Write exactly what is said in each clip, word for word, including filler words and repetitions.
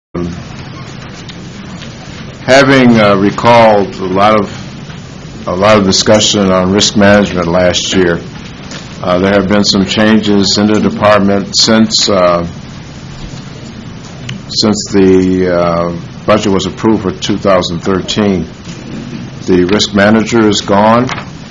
Having uh, recalled a lot of a lot of discussion on risk management last year, uh, there have been some changes in the department since uh, since the uh, budget was approved for two thousand thirteen. The risk manager is gone,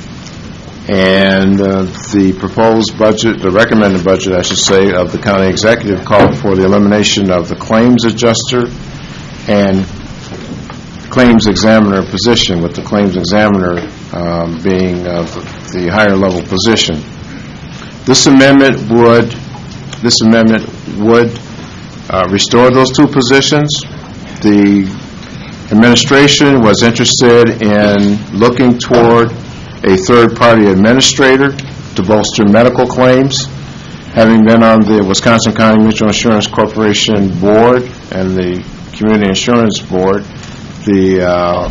and uh, the proposed budget, the recommended budget, I should say, of the county executive called for the elimination of the claims adjuster and claims examiner position, with the claims examiner um, being uh, the, the higher level position. This amendment would this amendment would uh, restore those two positions. The administration was interested in looking toward a third-party administrator to bolster medical claims. Having been on the Wisconsin County Mutual Insurance Corporation board and the Community Insurance Board, the uh,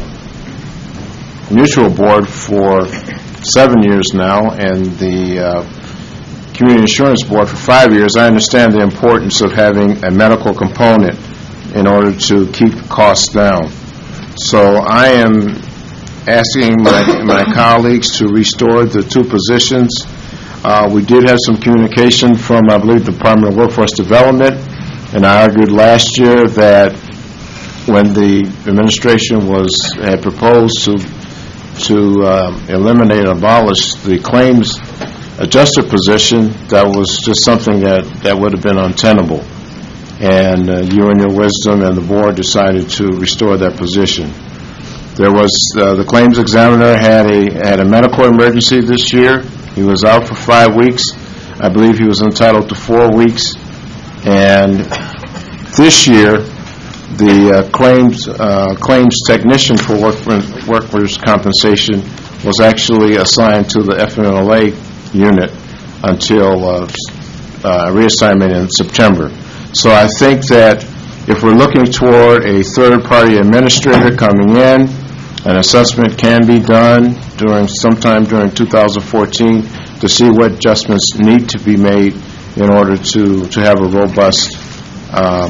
mutual board for seven years now, and the uh, Community Insurance Board for five years, I understand the importance of having a medical component in order to keep costs down. So I am asking my, my colleagues to restore the two positions. Uh, we did have some communication from, I believe, the Department of Workforce Development, and I argued last year that when the administration was had proposed to to um, eliminate or abolish the claims adjuster position, that was just something that, that would have been untenable. And uh, you in your wisdom and the board decided to restore that position. There was uh, the claims examiner had a had a medical emergency this year. He was out for five weeks. I believe he was entitled to four weeks. And this year, the uh, claims uh, claims technician for work, workers' compensation was actually assigned to the F M L A unit until uh, uh, reassignment in September. So I think that if we're looking toward a third-party administrator coming in, an assessment can be done during sometime during two thousand fourteen to see what adjustments need to be made in order to to have a robust um,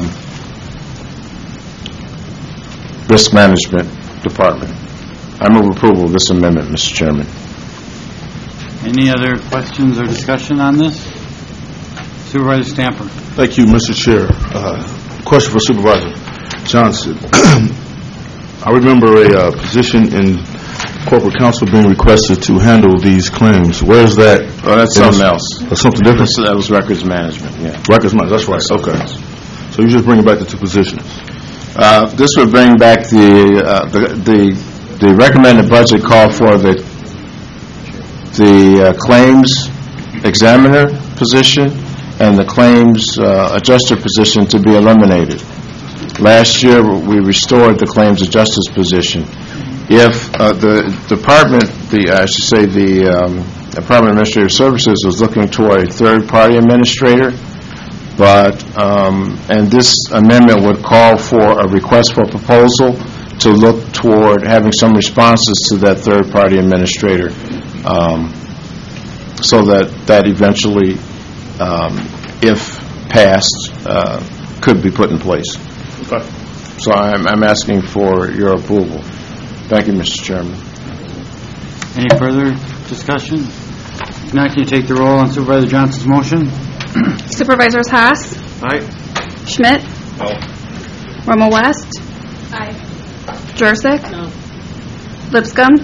risk management department. I move approval of this amendment, Mister Chairman. Any other questions or discussion on this? Supervisor Stamper. Thank you, Mister Chair. Uh, question for Supervisor Johnson. I remember a uh, position in corporate counsel being requested to handle these claims. Where is that? Oh, that's something else. That's something different? That was records management, yeah. Records management, that's right. Okay. So you just bring back the two positions. Uh, this would bring back the, uh, the the the recommended budget called for the the uh, claims examiner position and the claims uh, adjuster position to be eliminated. Last year, we restored the claims adjuster's position. If uh, the department, the I should say the um, Department of Administrative Services was looking toward a third-party administrator, but um, and this amendment would call for a request for proposal to look toward having some responses to that third-party administrator, um, so that that eventually, um, if passed, uh, could be put in place. Okay. So I'm, I'm asking for your approval. Thank you, Mister Chairman. Any further discussion? If not, can you take the roll on Supervisor Johnson's motion? Supervisors Haas? Aye. Schmidt? No. Romo West? Aye. Jursic? No. Lipscomb?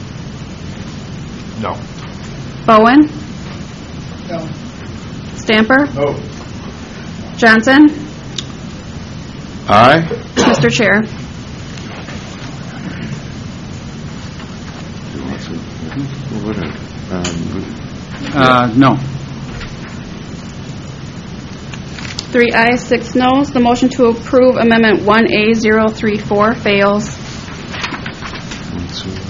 No. Bowen? No. Stamper? No. Johnson? Aye. Mister Chair. Uh, no. Three ayes, six noes. The motion to approve Amendment one A zero three four fails.